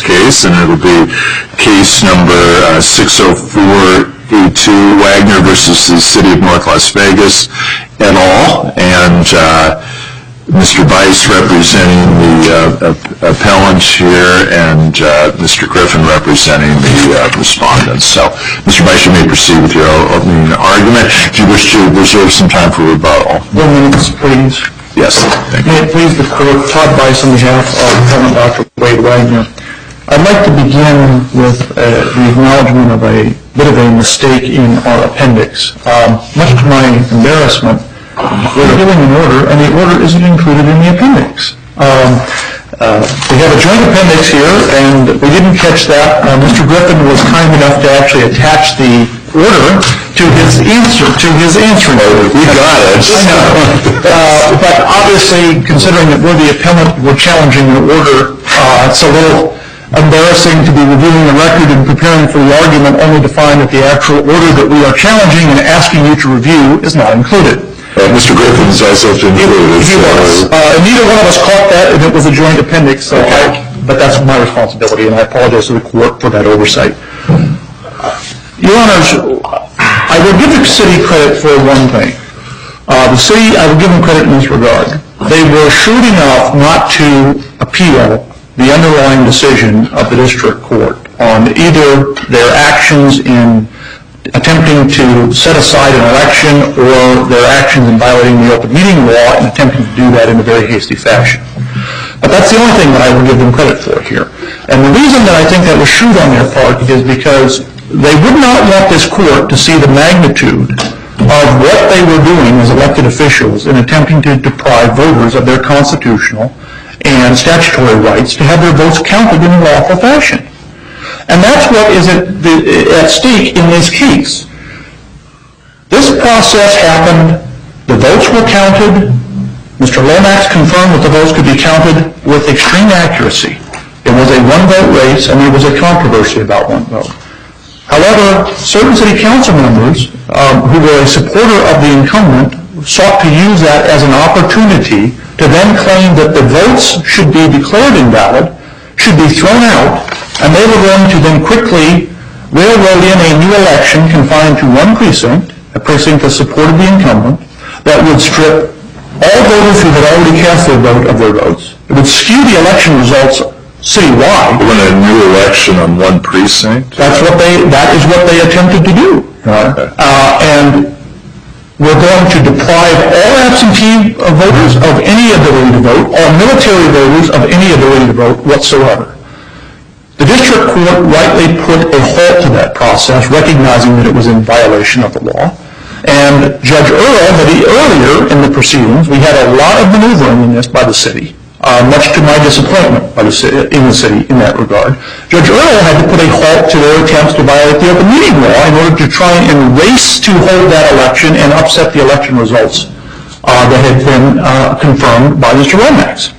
case, and it'll be case number 60482, Wagner versus the City of North Las Vegas et al. And Mr. Bice representing the appellant here, and Mr. Griffin representing the respondents. So, Mr. Bice, you may proceed with your opening argument. Do you wish to reserve some time for rebuttal? 1 minute, please. Yes, thank you. May it please the court, Todd Bice on behalf of appellant Dr. Wade Wagner. I'd like to begin with the acknowledgement of a bit of a mistake in our appendix. Much to my embarrassment, we're giving an order, and the order isn't included in the appendix. We have a joint appendix here, and we didn't catch that. Mr. Griffin was kind enough to actually attach the order to his answering order. We got it. I know. But obviously, considering that we're the appellant, we're challenging the order. It's a little embarrassing to be reviewing the record and preparing for the argument only to find that the actual order that we are challenging and asking you to review is not included. Mr. Griffin is also included. He was. Neither one of us caught that, and it was a joint appendix. But that's my responsibility, and I apologize to the court for that oversight. Your Honors, I will give the city credit for one thing. The city, I will give them credit in this regard. They were shrewd enough not to appeal the underlying decision of the district court on either their actions in attempting to set aside an election or their actions in violating the open meeting law and attempting to do that in a very hasty fashion. But that's the only thing that I will give them credit for here. And the reason that I think that was shrewd on their part is because they would not want this court to see the magnitude of what they were doing as elected officials in attempting to deprive voters of their constitutional and statutory rights to have their votes counted in a lawful fashion. And that's what is at stake in this case. This process happened, the votes were counted, Mr. Lomax confirmed that the votes could be counted with extreme accuracy. It was a one-vote race, and there was a controversy about one vote. However, certain city council members who were a supporter of the incumbent sought to use that as an opportunity to then claim that the votes should be declared invalid, should be thrown out, and they were going to then quickly railroad in a new election confined to one precinct, a precinct that supported the incumbent, that would strip all voters who had already cast their vote of their votes. It would skew the election results citywide. When a new election on one precinct? That is what they attempted to do. And we're going to deprive all absentee voters of any ability to vote, all military voters of any ability to vote whatsoever. The district court rightly put a halt to that process, recognizing that it was in violation of the law. And Judge Earle, earlier in the proceedings, we had a lot of maneuvering in this by the city, much to my disappointment in the city in that regard. Judge Earle had to put a halt to their attempts to violate the open meeting law in order to try and race to hold that election and upset the election results that had been confirmed by Mr. Lomax.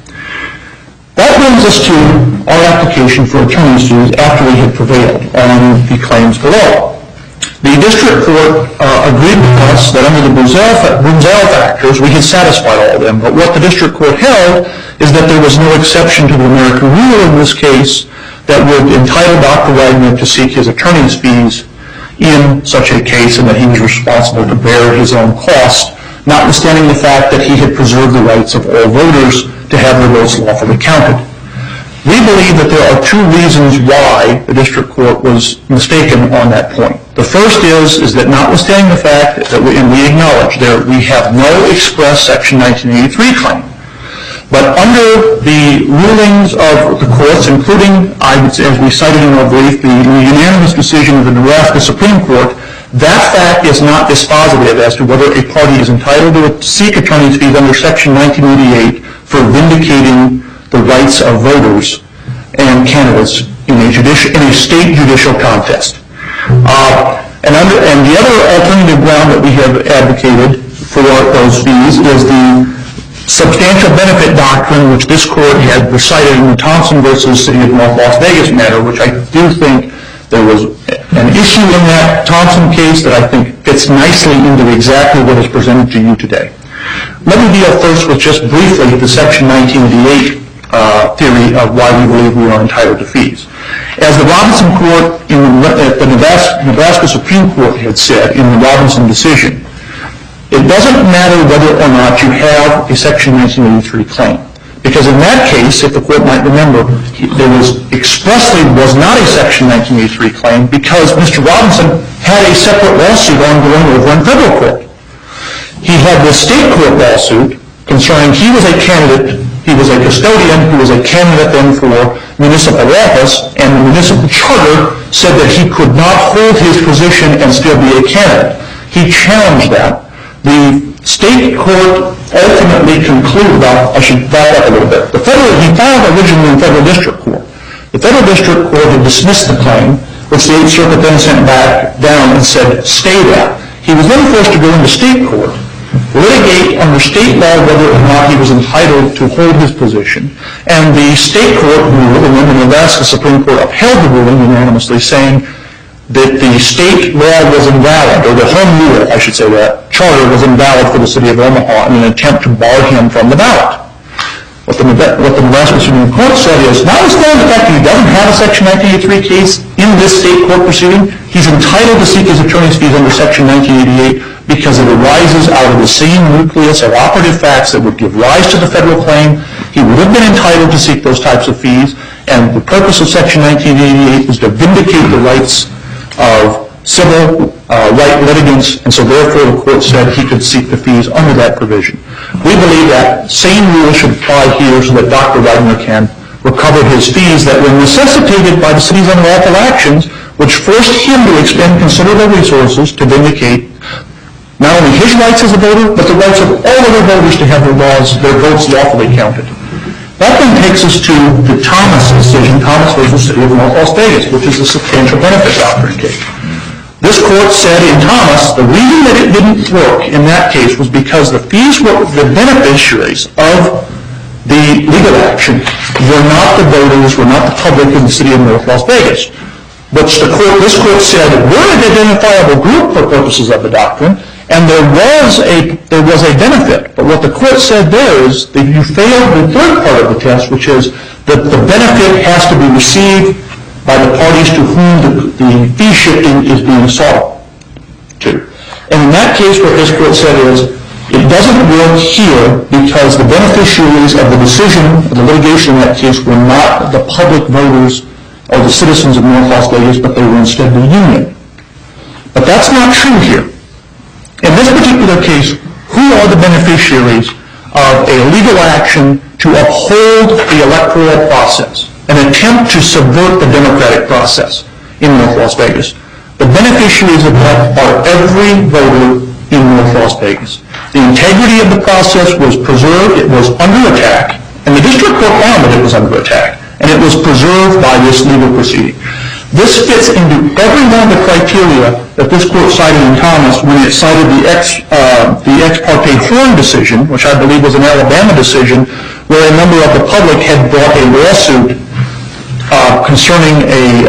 That brings us to our application for attorney's fees after we had prevailed on the claims below. The district court agreed with us that under the Brunzel factors we had satisfied all of them, but what the district court held is that there was no exception to the American rule in this case that would entitle Dr. Wagner to seek his attorney's fees in such a case, and that he was responsible to bear his own cost, notwithstanding the fact that he had preserved the rights of all voters to have their votes lawfully counted. We believe that there are two reasons why the district court was mistaken on that point. The first is that notwithstanding the fact that we acknowledge that we have no express Section 1983 claim, but under the rulings of the courts, including, as we cited in our brief, the unanimous decision of the Nebraska Supreme Court, that fact is not dispositive as to whether a party is entitled to seek attorney's fees under Section 1988 for vindicating the rights of voters and candidates in a state judicial contest. And the other alternative ground that we have advocated for those fees is the substantial benefit doctrine, which this court had recited in the Thompson versus City of North Las Vegas matter, which I do think there was an issue in that Thompson case that I think fits nicely into exactly what is presented to you today. Let me deal first with just briefly the Section 1988 theory of why we believe we are entitled to fees. As the Robinson Court at the Nebraska Supreme Court had said in the Robinson decision, it doesn't matter whether or not you have a Section 1983 claim. Because in that case, if the court might remember, there expressly was not a Section 1983 claim because Mr. Robinson had a separate lawsuit ongoing over in federal court. He had the state court lawsuit concerning he was a candidate, he was a custodian, he was a candidate then for municipal office, and the municipal charter said that he could not hold his position and still be a candidate. He challenged that. The state court ultimately concluded, I should back up a little bit. He filed originally in federal district court. The federal district court had dismissed the claim, which the 8th Circuit then sent back down and said, stay that. He was then forced to go into state court, litigate under state law whether or not he was entitled to hold his position, and the state court ruled, and then the Nebraska Supreme Court upheld the ruling unanimously, saying that the state law was invalid, or the home rule, I should say that, charter was invalid for the city of Omaha in an attempt to bar him from the ballot. What the Nebraska Supreme Court said is, notwithstanding the fact that he doesn't have a Section 1983 case in this state court proceeding, he's entitled to seek his attorney's fees under Section 1988 because it arises out of the same nucleus of operative facts that would give rise to the federal claim. He would have been entitled to seek those types of fees, and the purpose of Section 1988 is to vindicate the rights of civil right litigants, and so therefore the court said he could seek the fees under that provision. We believe that same rule should apply here so that Dr. Wagner can recover his fees that were necessitated by the city's unlawful actions, which forced him to expend considerable resources to vindicate not only his rights as a voter, but the rights of all other voters to have their votes lawfully counted. That then takes us to the Thomas decision, Thomas versus City of North Las Vegas, which is a substantial benefit doctrine case. This court said in Thomas, the reason that it didn't work in that case was because the fees were the beneficiaries of the legal action were not the voters, were not the public in the City of North Las Vegas, which this court said were an identifiable group for purposes of the doctrine, and there was a benefit. But what the court said there is that you failed the third part of the test, which is that the benefit has to be received by the parties to whom the fee shifting is being sought to. And in that case, what this court said is, it doesn't work here because the beneficiaries of the decision, of the litigation in that case, were not the public voters or the citizens of North Las Vegas, but they were instead the union. But that's not true here. In this particular case, who are the beneficiaries of a legal action to uphold the electoral process, an attempt to subvert the democratic process in North Las Vegas? The beneficiaries of that are every voter in North Las Vegas. The integrity of the process was preserved, it was under attack, and the district court found that it was under attack, and it was preserved by this legal proceeding. This fits into every one of the criteria that this court cited in Thomas when it cited the ex parte Horn decision, which I believe was an Alabama decision, where a member of the public had brought a lawsuit concerning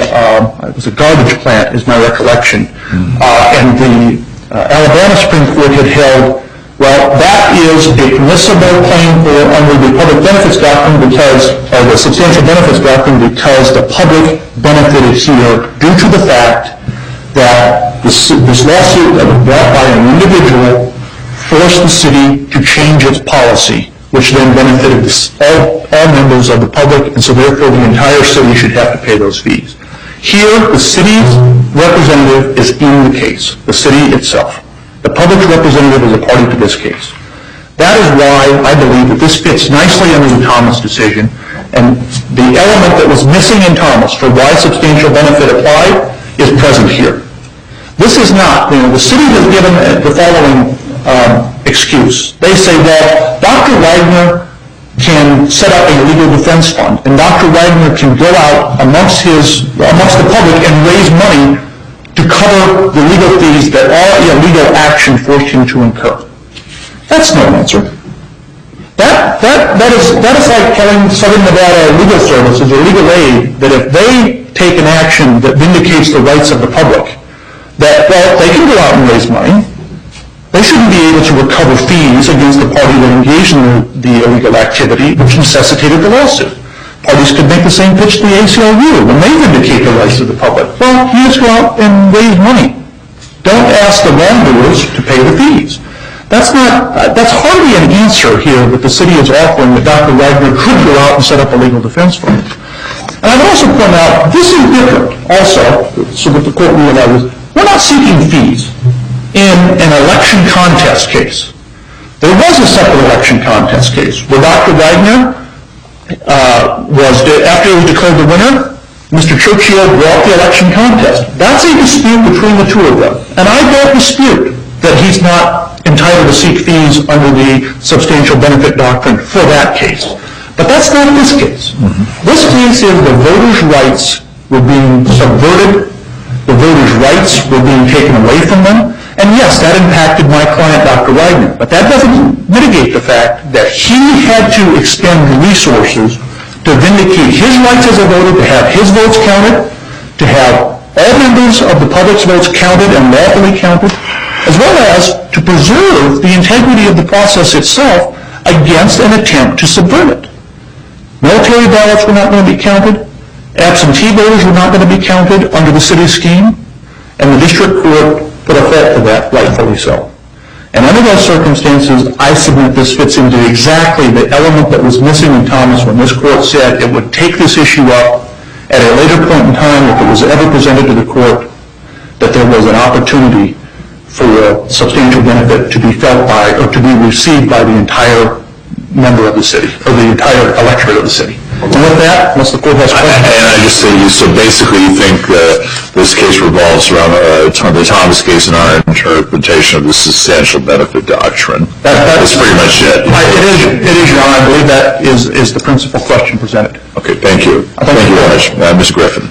it was a garbage plant, is my recollection, and the Alabama Supreme Court had held, well, that is a permissible claim under the public benefits doctrine or the substantial benefits doctrine because the public benefited here due to the fact that this lawsuit that was brought by an individual forced the city to change its policy, which then benefited all members of the public, and so therefore the entire city should have to pay those fees. Here, the city's representative is in the case, the city itself. The public's representative is a party to this case. That is why I believe that this fits nicely under the Thomas decision, and the element that was missing in Thomas for why substantial benefit applied is present here. This is not, the city has given the following excuse. They say, well, Dr. Wagner can set up a legal defense fund, and Dr. Wagner can go out amongst the public and raise money to cover the legal fees that all illegal action forced him to incur. That's no answer. That is like telling Southern Nevada Legal Services or Legal Aid that if they take an action that vindicates the rights of the public, that, well, they can go out and raise money, They shouldn't be able to recover fees against the party that engaged in the illegal activity which necessitated the lawsuit. Parties could make the same pitch to the ACLU when they vindicate the rights of the public. Well, you just go out and raise money. Don't ask the wrongdoers to pay the fees. That's hardly an answer here that the city is offering that Dr. Wagner could go out and set up a legal defense fund. And I would also point out, this is different also, so that the court realizes, we're not seeking fees in an election contest case. There was a separate election contest case where Dr. Wagner after he was declared the winner, Mr. Churchill brought the election contest. That's a dispute between the two of them. And I don't dispute that he's not entitled to seek fees under the substantial benefit doctrine for that case. But that's not this case. This case is the voters' rights were being subverted, the voters' rights were being taken away from them, and yes, that impacted my client, Dr. Wagner. But that doesn't mitigate the fact that he had to expend resources to vindicate his rights as a voter, to have his votes counted, to have all members of the public's votes counted and lawfully counted, as well as to preserve the integrity of the process itself against an attempt to subvert it. Military ballots were not going to be counted. Absentee voters were not going to be counted under the city scheme. And the district court put a halt to that, rightfully so. And under those circumstances, I submit this fits into exactly the element that was missing in Thomas when this court said it would take this issue up at a later point in time if it was ever presented to the court that there was an opportunity for a substantial benefit to be felt by or to be received by the entire member of the city, or the entire electorate of the city. And with that, unless the court has questions. And I just say, so basically you think this case revolves around the Thomas case and our interpretation of the substantial benefit doctrine. That's pretty much it. It is, Your Honor. I believe that is the principal question presented. Okay, thank you. Thank you very much. Ms. Griffin.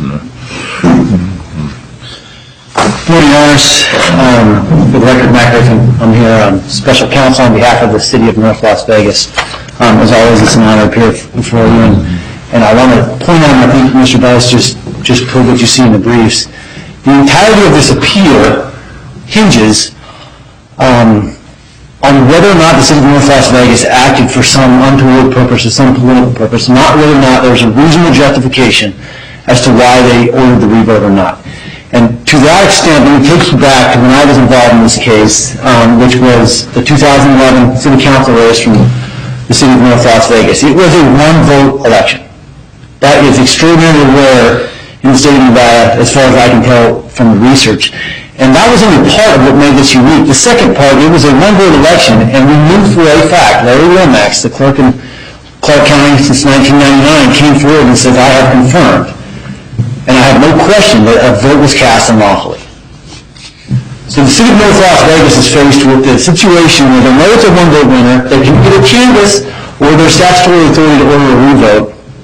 Good morning, Your Honors. For the record, Matt Griffin. I'm here on special counsel on behalf of the City of North Las Vegas. As always, it's an honor to appear before you. And I want to point out, and I think Mr. Bice just put what you see in the briefs, the entirety of this appeal hinges on whether or not the City of North Las Vegas acted for some untoward purpose or some political purpose, not whether or not there's a reasonable justification as to why they ordered the revote or not. And to that extent, let me take you back to when I was involved in this case, which was the 2011 City Council race from the City of North Las Vegas. It was a one-vote election. That is extraordinarily rare in the state of Nevada, as far as I can tell from the research. And that was only part of what made this unique. The second part, it was a one-vote election, and we knew for a fact, Larry Lomax, the clerk in Clark County since 1999, came forward and said, I have confirmed, and I have no question that a vote was cast unlawfully. So the City of North Las Vegas is faced with the situation where they know it's a one-vote winner, they can either canvass or their statutory authority to order a revote,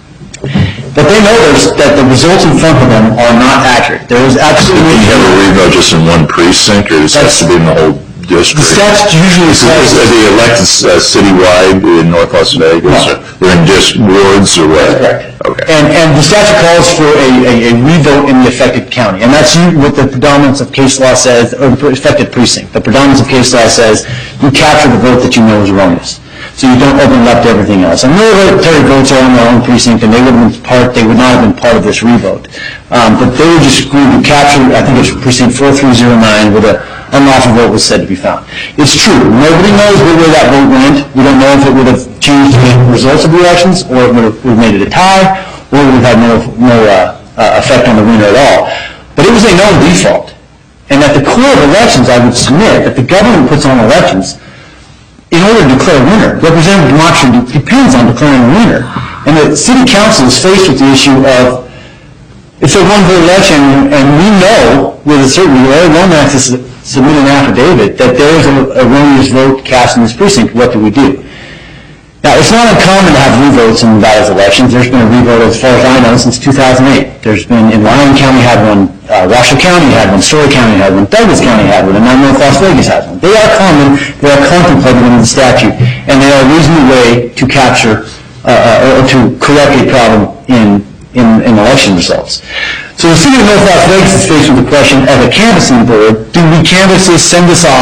but they know that the results in front of them are not accurate. There is absolutely... Do you have a revote just in one precinct, or does it have to be in the whole district? The statute usually says... Are they elected citywide in North Las Vegas? No. They're in just wards or what? That's correct. Okay. And the statute calls for a revote in the affected county. And that's what the predominance of case law says, or the affected precinct. The predominance of case law says you capture the vote that you know is erroneous. So you don't open it up to everything else. And military votes are in their own precinct, and they would not have been part of this revote. But they were just going to capture, I think it's precinct 4309, where the unlawful vote was said to be found. It's true. Nobody knows where that vote went. We don't know if it would have changed the results of the elections, or it would have made it a tie, or it would have had no effect on the winner at all. But it was a known default. And at the core of elections, I would submit that the government puts on elections in order to declare a winner. Representative democracy depends on declaring a winner. And the city council is faced with the issue of, it's a one-vote election, and we know with a certainty, Larry Lomax has submitted an affidavit that there is an erroneous vote cast in this precinct. What do we do? Now, it's not uncommon to have revotes in Nevada's elections. There's been a revote, as far as I know, since 2008. There's been, in Lyon County had one, Washoe County had one, Story County had one, Douglas County had one, and now North Las Vegas has one. They are common, they are contemplated in the statute, and they are a reasonable way to capture or to correct a problem in election results. So the City of North Las Vegas is faced with the question, as a canvassing board, do we canvass this, send this off,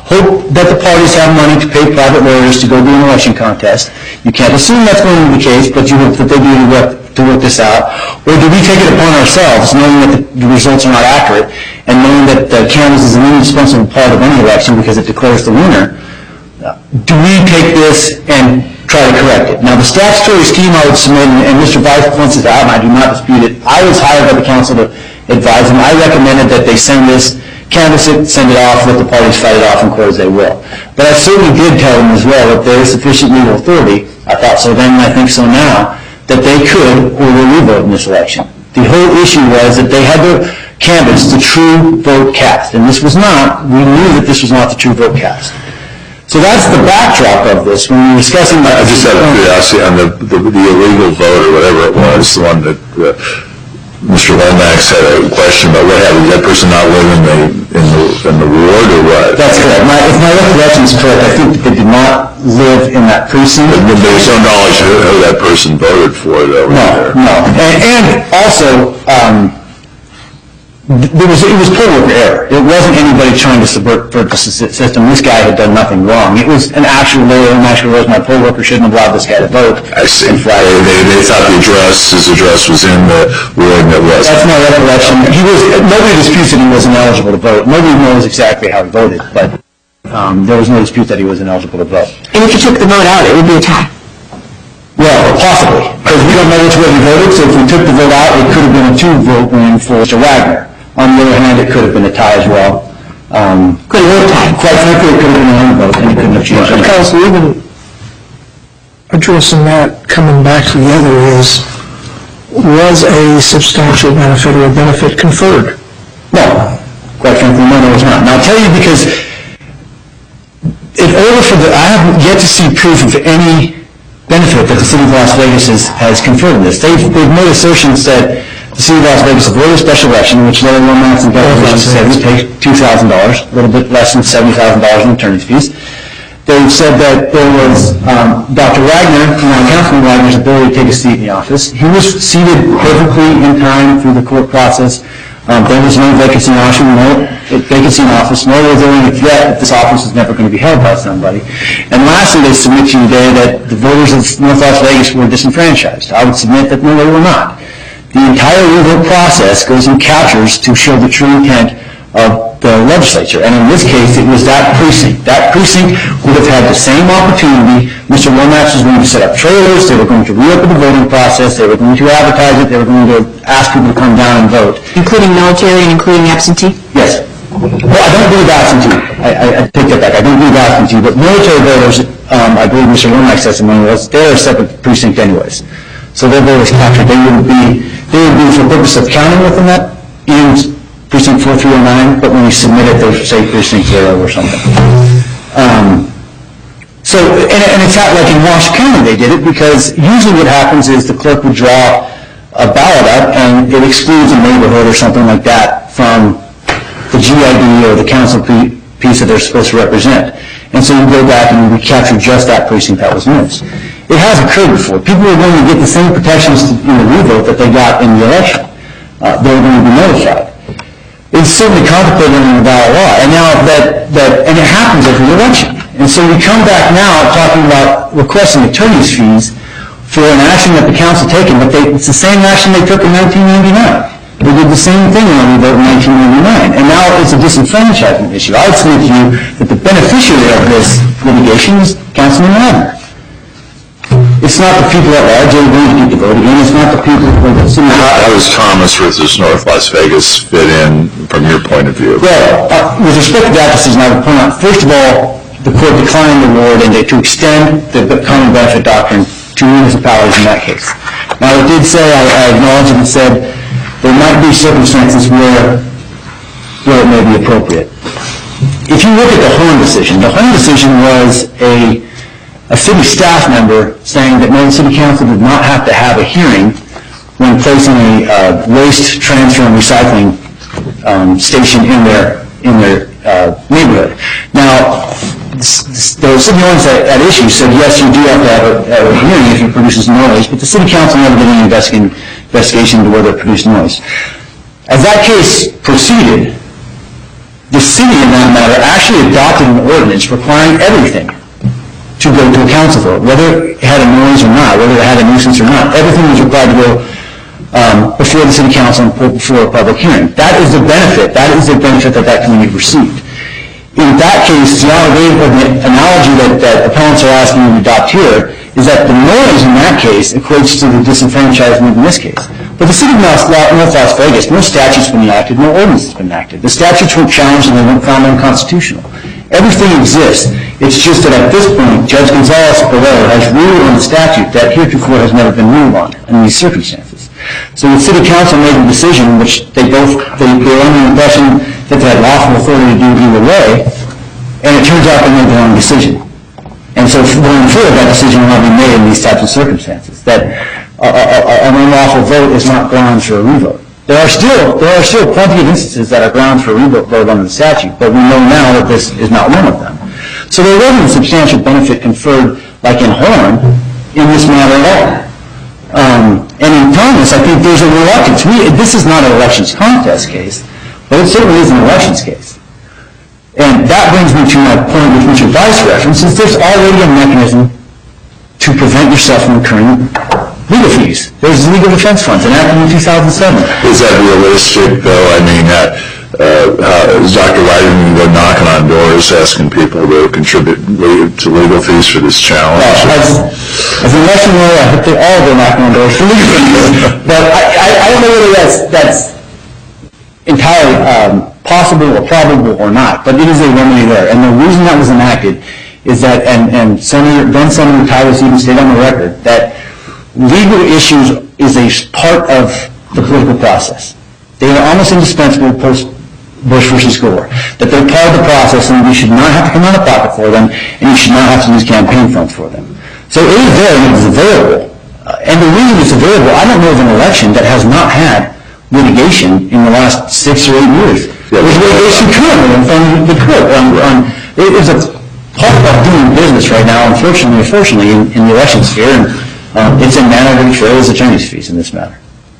hope that the parties have money to pay private lawyers to go do an election contest. You can't assume that's going to be the case, but you hope that they do to work this out. Or do we take it upon ourselves, knowing that the results are not accurate, and knowing that canvass is an indispensable part of any election because it declares the winner, do we take this and try to correct it? Now, the statutory scheme I would submit, and Mr. Vice points it out, and I do not dispute it, I was hired by the council to advise them. I recommended that they send this, canvass it, send it off, let the parties fight it off in court as they will. But I certainly did tell them as well that there is sufficient legal authority, I thought so then and I think so now, that they could order a revote in this election. The whole issue was that they had to canvass the true vote cast, and this was not, we knew that this was not the true vote cast. So that's the backdrop of this when we were discussing that. I just had a curiosity on the illegal vote or whatever it was, the one that Mr. Lomax had a question about what happened. Did that person not live in the ward or what? That's correct. If my recollection is correct, I think that they did not live in that precinct. But there was no knowledge of who that person voted for, though. No. And also, it was poll worker error. It wasn't anybody trying to subvert the system. This guy had done nothing wrong. It was an actual lawyer who actually realized my poll worker shouldn't have allowed this guy to vote. I see. They thought his address was in the ward and it wasn't. That's my recollection. Nobody disputes that he was ineligible to vote. Nobody knows exactly how he voted, but there was no dispute that he was ineligible to vote. And if you took the vote out, it would be a tie. Well, possibly, because we don't know which way he voted, so if we took the vote out, it could have been a 2-vote win for Mr. Wagner. On the other hand, it could have been a tie as well. Could have been a tie. Quite frankly, it could have been a vote, and it couldn't have changed anything. Council, even addressing that, coming back to the other is, was a substantial benefit or a benefit conferred? No. Quite frankly, no, it was not. And I'll tell you because in order for I haven't yet to see proof of any benefit that the City of Las Vegas has conferred in this. They've made assertions that the City of Las Vegas avoided a special election, which Larry Lomax and Governor said was paid $2,000, a little bit less than $70,000 in attorney's fees. They've said that there was Dr. Wagner, Councilman Wagner's ability to take a seat in the office. He was seated perfectly in time through the court process. There was no vacancy in office, nor was there any threat that this office is never going to be held by somebody. And lastly, they submit to you today that the voters of North Las Vegas were disenfranchised. I would submit that no, they were not. The entire revote process goes and captures to show the true intent of the legislature. And in this case, it was that precinct. That precinct would have had the same opportunity. Mr. Lomax was going to set up trailers. They were going to reopen the voting process. They were going to advertise it. They were going to ask people to come down and vote. Including military and including absentee? Yes. Well, I don't believe absentee. I take that back. I don't believe absentee. But military voters, I believe Mr. Lomax's testimony was, they're a separate precinct anyways. So their vote was captured. They would be for the purpose of counting within that in precinct 4309, but when we submit it, they say precinct 0 or something. So, and it's not like in Washoe County they did it, because usually what happens is the clerk would draw a ballot up and it excludes a neighborhood or something like that from the GID or the council piece that they're supposed to represent. And so you go back and you capture just that precinct that was missed. It has occurred before. People are going to get the same protections in the revote that they got in the election. They're going to be notified. It's certainly contemplated in the ballot law, and now and it happens every election. And so we come back now talking about requesting attorney's fees for an action that the council taken, but it's the same action they took in 1999. They did the same thing when we voted in 1999, and now it's a disenfranchisement issue. I would submit to you that the beneficiary of this litigation is Councilman Wagner. It's not the people at large who are going to need to vote again. It's not the people who are going to... How does Thomas versus North Las Vegas fit in from your point of view? Well, with respect to that decision, I would point out, first of all, the court declined the award and to extend the common benefit doctrine to municipalities in that case. Now, it did say, I acknowledge it said, there might be circumstances where it may be appropriate. If you look at the Horn decision was a city staff member saying that no, the city council did not have to have a hearing when placing a waste transfer and recycling station in their neighborhood. Now, the city owners at issue said, yes, you do have to have a hearing if it produces noise, but the city council never did any investigation into whether it produced noise. As that case proceeded, the city, in that matter, actually adopted an ordinance requiring everything to go to a council vote, whether it had a noise or not, whether it had a nuisance or not. Everything was required to go before the city council and before a public hearing. That is the benefit. That is the benefit that community received. In that case, the analogy that appellants are asking you to adopt here is that the noise in that case equates to the disenfranchisement in this case. But the city of North Las Vegas, no statute's been enacted, no ordinance has been enacted. The statutes weren't challenged and they weren't found unconstitutional. Everything exists. It's just that at this point, Judge Gonzalez-Perez has ruled on the statute that heretofore has never been ruled on in these circumstances. So the city council made a decision, which they were under the impression that they had lawful authority to do either way, and it turns out they made the wrong decision. And so going forward, that decision will not be made in these types of circumstances, that an unlawful vote is not grounds for a revote. There are still plenty of instances that are grounds for a revote under the statute, but we know now that this is not one of them. So there wasn't a substantial benefit conferred, like in Horn, in this matter at all. And in Thomas, I think there's a reluctance. This is not an elections contest case, but it certainly is an elections case. And that brings me to my point with Richard Weiss reference, is there's already a mechanism to prevent yourself from incurring legal fees. There's legal defense funds enacted in 2007. Is that realistic, though? I mean, is Dr. Whiting go knocking on doors asking people to contribute to legal fees for this challenge? As an election lawyer, I hope they all go knocking on doors for legal fees. But I don't know whether that's entirely possible or probable or not, but it is a remedy there. And the reason that was enacted is that, and then Senator Titus even stated on the record, that legal issues is a part of the political process. They are almost indispensable post-Bush versus Gore. That they're part of the process and you should not have to come out of pocket for them and you should not have to use campaign funds for them. So it is there and it is available. And the reason it's available, I don't know of an election that has not had litigation in the last 6 or 8 years. There's litigation currently in front of the court. It is a part of doing business right now, unfortunately, in the election sphere. And it's a manner to raise attorney's fees in this matter.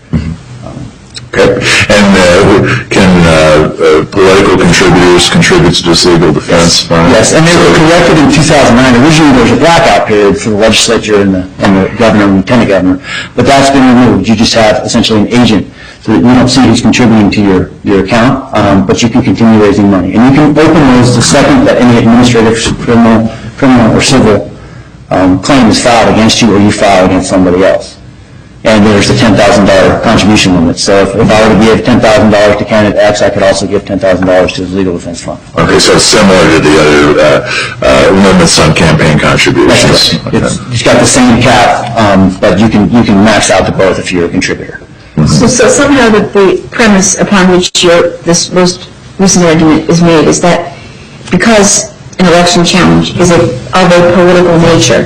Okay. And can political contributors contribute to this legal defense fund? Yes, and they were corrected in 2009. Originally there was a blackout period for the legislature and the governor and lieutenant governor, but that's been removed. You just have essentially an agent, so that you don't see who's contributing to your account, but you can continue raising money. And you can open those the second that any administrative, criminal or civil claim is filed against you or you file against somebody else. And there's the $10,000 contribution limit. So if I were to give $10,000 to candidate X, I could also give $10,000 to his legal defense fund. Okay, so it's similar to the other limits on campaign contributions. That's right. It's got the same cap, but you can max out to both if you're a contributor. So somehow the premise upon which this most recent argument is made is that because an election challenge is of a political nature,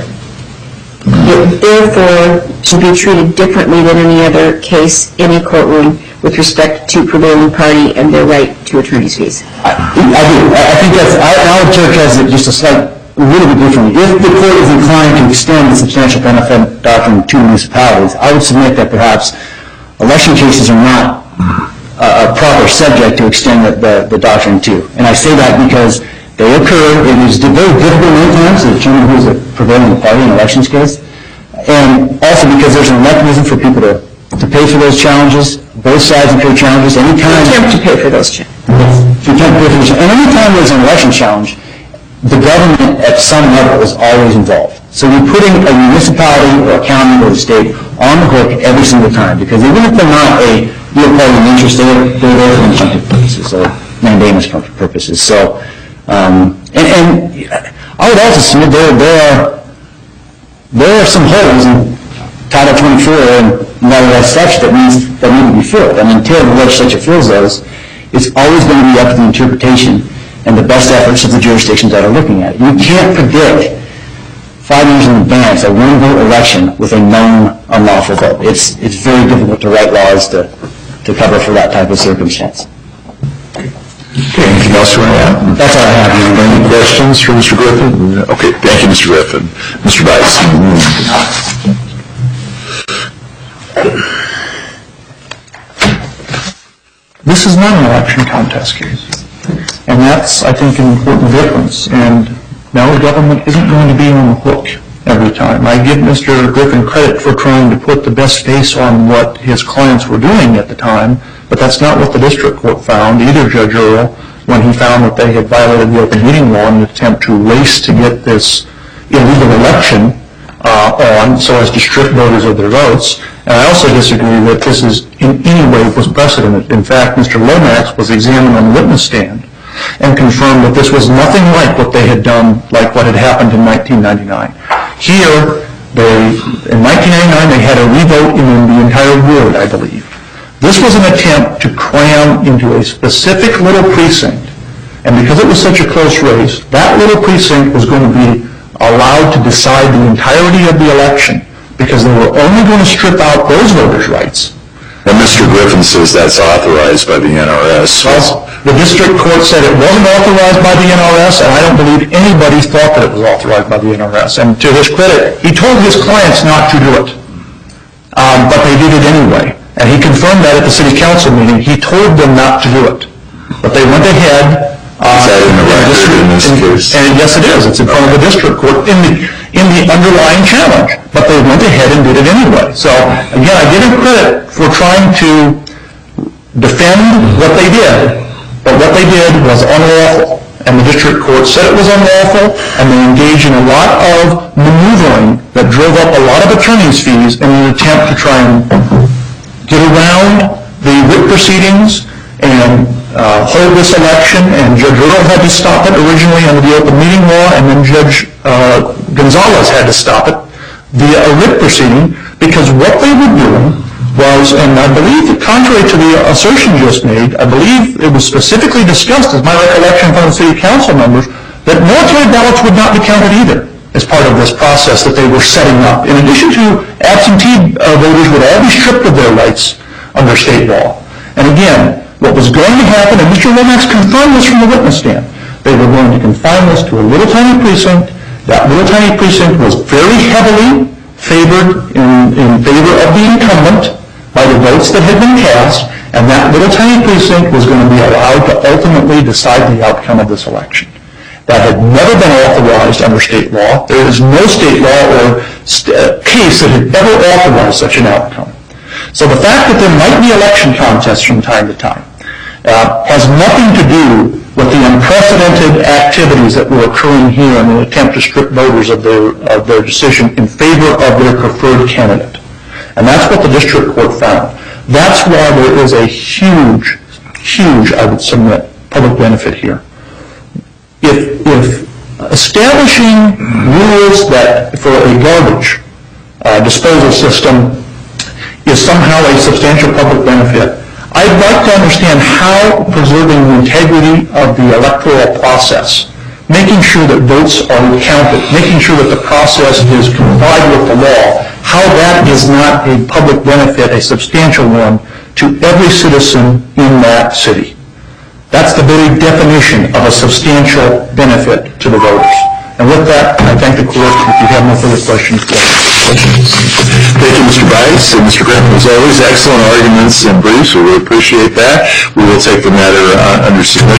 it therefore should be treated differently than any other case in a courtroom with respect to prevailing party and their right to attorney's fees. I do. I think I would characterize it just a little bit differently. If the court is inclined to extend the substantial benefit doctrine to municipalities, I would submit that perhaps election cases are not a proper subject to extend the doctrine to. And I say that because they occur. It is very difficult many times to determine who is a prevailing party in an elections case. And also because there's a mechanism for people to pay for those challenges, both sides incur challenges. Attempt to pay for those challenges. And any time there's an election challenge, the government at some level is always involved. So you're putting a municipality or a county or a state on the hook every single time, because even if they're not a real party of interest, they're there for injunctive purposes or mandamus purposes. So, and I would also submit there are some holes in Title 24 and that statute that need to be filled. And until the legislature fills those, it's always going to be up to the interpretation and the best efforts of the jurisdictions that are looking at it. You can't predict 5 years in advance a one-vote election with a known unlawful vote. It's very difficult to write laws to cover for that type of circumstance. Okay, anything else you want to add? That's all I have. Any questions for Mr. Griffin? Okay, thank you, Mr. Griffin. Mr. Weiss. This is not an election contest case. And that's, I think, an important difference. And now the government isn't going to be on the hook every time. I give Mr. Griffin credit for trying to put the best face on what his clients were doing at the time, but that's not what the district court found, either Judge Earle, when he found that they had violated the open meeting law in an attempt to race to get this illegal election on so as to strip voters of their votes. And I also disagree that this is in any way was precedented. In fact, Mr. Lomax was examined on the witness stand and confirmed that this was nothing like what they had done, like what had happened in 1999. Here, in 1999, they had a revote in the entire ward, I believe. This was an attempt to cram into a specific little precinct, and because it was such a close race, that little precinct was going to be allowed to decide the entirety of the election, because they were only going to strip out those voters' rights. And Mr. Griffin says that's authorized by the NRS. Well, the district court said it wasn't authorized by the NRS, and I don't believe anybody thought that it was authorized by the NRS. And to his credit, he told his clients not to do it, but they did it anyway. And he confirmed that at the city council meeting. He told them not to do it, but they went ahead. Is that in the record in this case? And yes, it is. It's in front of the district court in the underlying challenge. But they went ahead and did it anyway. So, again, I give him credit for trying to defend what they did. But what they did was unlawful. And the district court said it was unlawful, and they engaged in a lot of maneuvering that drove up a lot of attorney's fees in an attempt to try and get around the writ proceedings and hold this election. And Judge Earle had to stop it originally under the open meeting law, and then Judge Gonzalez had to stop it via a writ proceeding, because what they were doing was, and I believe, contrary to the assertion just made, I believe it was specifically discussed, as my recollection from the city council members, that military ballots would not be counted either as part of this process that they were setting up. In addition to absentee voters would all be stripped of their rights under state law. And again, what was going to happen, and Mr. Lomax confirmed this from the witness stand, they were going to confine this to a little tiny precinct. That little tiny precinct was very heavily favored in favor of the incumbent by the votes that had been cast, and that little tiny precinct was going to be allowed to ultimately decide the outcome of this election. That had never been authorized under state law. There is no state law or case that had ever authorized such an outcome. So the fact that there might be election contests from time to time has nothing to do with the unprecedented activities that were occurring here in an attempt to strip voters of their decision in favor of their preferred candidate. And that's what the district court found. That's why there is a huge, I would submit, public benefit here. If establishing rules that for a garbage disposal system is somehow a substantial public benefit, I'd like to understand how preserving the integrity of the electoral process, making sure that votes are counted, making sure that the process is complied with the law, how that is not a public benefit, a substantial one, to every citizen in that city. That's the very definition of a substantial benefit to the voters. And with that, I thank the court. If you have no further questions, Thank you, Mr. Bice and Mr. Griffin. As always, excellent arguments and briefs. We really appreciate that. We will take the matter under submission.